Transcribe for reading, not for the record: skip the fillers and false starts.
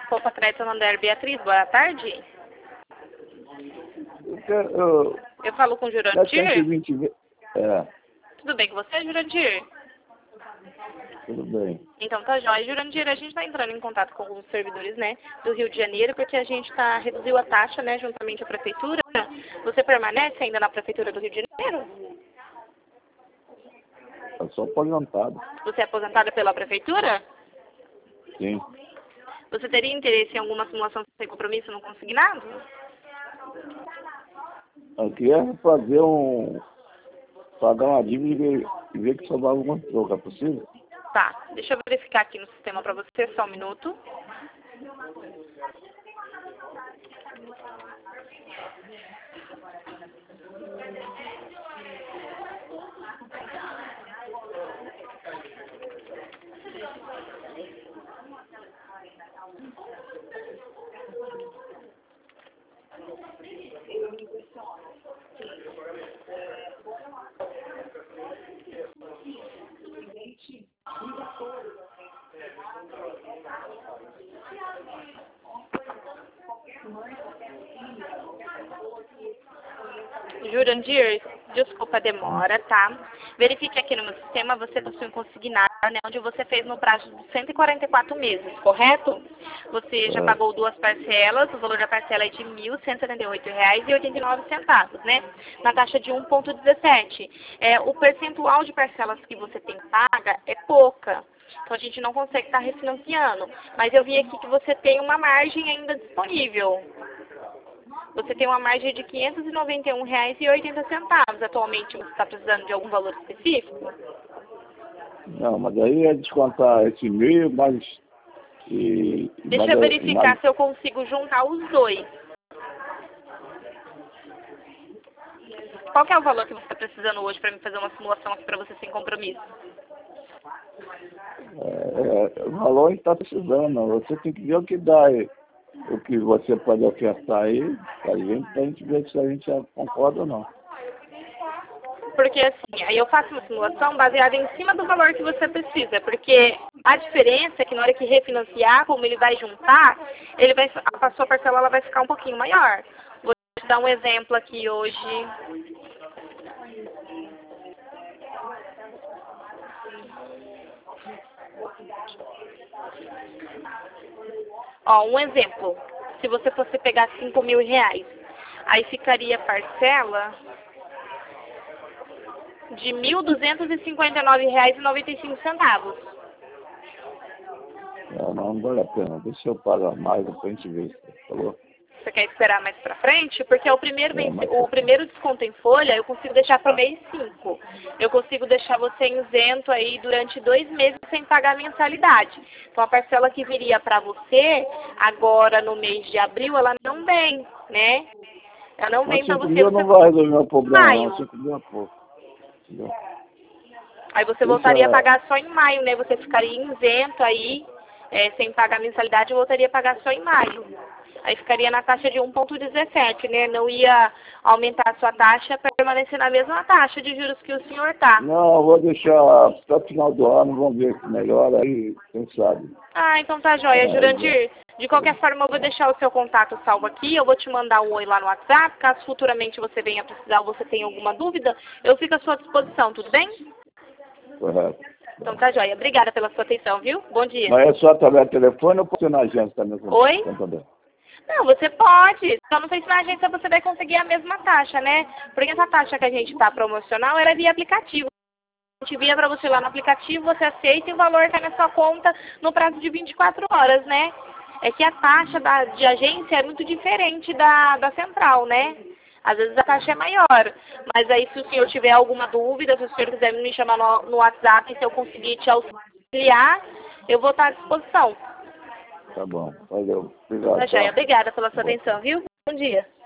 Desculpa, Crédito Santander, Beatriz, boa tarde. Eu falo com o Jurandir? 720. Tudo bem com você, Jurandir? Tudo bem. Então tá jóia. Jurandir, a gente está entrando em contato com alguns servidores, né, do Rio de Janeiro, porque a gente reduziu a taxa, né, juntamente à prefeitura. Você permanece ainda na prefeitura do Rio de Janeiro? Eu sou aposentado. Você é aposentada pela prefeitura? Sim. Você teria interesse em alguma simulação sem compromisso no consignado? Eu queria pagar uma dívida e ver que sobrava alguma troca. É possível? Tá, deixa eu verificar aqui no sistema para você, só um minuto. Jurandir, desculpa a demora, tá? Verifique aqui no meu sistema, você possui um consignado, né, onde você fez no prazo de 144 meses, correto? Você já pagou 2 parcelas, o valor da parcela é de R$ 1.178,89, né? Na taxa de 1,17. O percentual de parcelas que você tem paga é pouca. Então a gente não consegue estar refinanciando. Mas eu vi aqui que você tem uma margem ainda disponível. Você tem uma margem de R$ 591,80. Atualmente você está precisando de algum valor específico? Não, mas aí é descontar esse meio, mas... Deixa eu verificar se eu consigo juntar os dois. Qual que é o valor que você está precisando hoje para me fazer uma simulação aqui para você sem compromisso? O valor está precisando. Você tem que ver o que dá aí. O que você pode ofertar aí, pra gente ver se a gente concorda ou não. Porque assim, aí eu faço uma simulação baseada em cima do valor que você precisa, porque a diferença é que na hora que refinanciar, como ele vai juntar, a sua parcela ela vai ficar um pouquinho maior. Vou te dar um exemplo aqui hoje. Ó, um exemplo. Se você fosse pegar R$ 5.000, aí ficaria a parcela de R$ 1.259,95. Não vale a pena. Deixa eu pagar mais, depois a gente vê. Falou? Você quer esperar mais pra frente? Porque o primeiro desconto em folha eu consigo deixar para o mês 5. Eu consigo deixar você isento aí durante 2 meses sem pagar a mensalidade. Então a parcela que viria para você agora no mês de abril, ela não vem, né? Ela não vem para você. Não vai resolver o problema, maio. não. 5 mil é pouco. Entendeu? Aí você voltaria a pagar só em maio, né? Você ficaria isento aí, sem pagar a mensalidade, eu voltaria a pagar só em maio. Aí ficaria na taxa de 1,17, né? Não ia aumentar a sua taxa, permanecer na mesma taxa de juros que o senhor tá. Não, eu vou deixar para o final do ano, vamos ver se melhora aí, quem sabe. Ah, então tá jóia, Jurandir. De qualquer forma, eu vou deixar o seu contato salvo aqui, eu vou te mandar um oi lá no WhatsApp, caso futuramente você venha precisar ou você tenha alguma dúvida, eu fico à sua disposição, tudo bem? Correto. Então tá jóia. Obrigada pela sua atenção, viu? Bom dia. Mas é só através do telefone ou pode ser na agência também? Oi? Não, você pode. Só não sei se na agência você vai conseguir a mesma taxa, né? Porque essa taxa que a gente tá promocional era via aplicativo. A gente via para você lá no aplicativo, você aceita e o valor cai na sua conta no prazo de 24 horas, né? É que a taxa de agência é muito diferente da central, né? Às vezes a taxa é maior. Mas aí se o senhor tiver alguma dúvida, se o senhor quiser me chamar no WhatsApp, se eu conseguir te auxiliar, eu vou estar à disposição. Tá bom, valeu. Obrigado. Obrigada pela sua atenção, viu? Bom dia.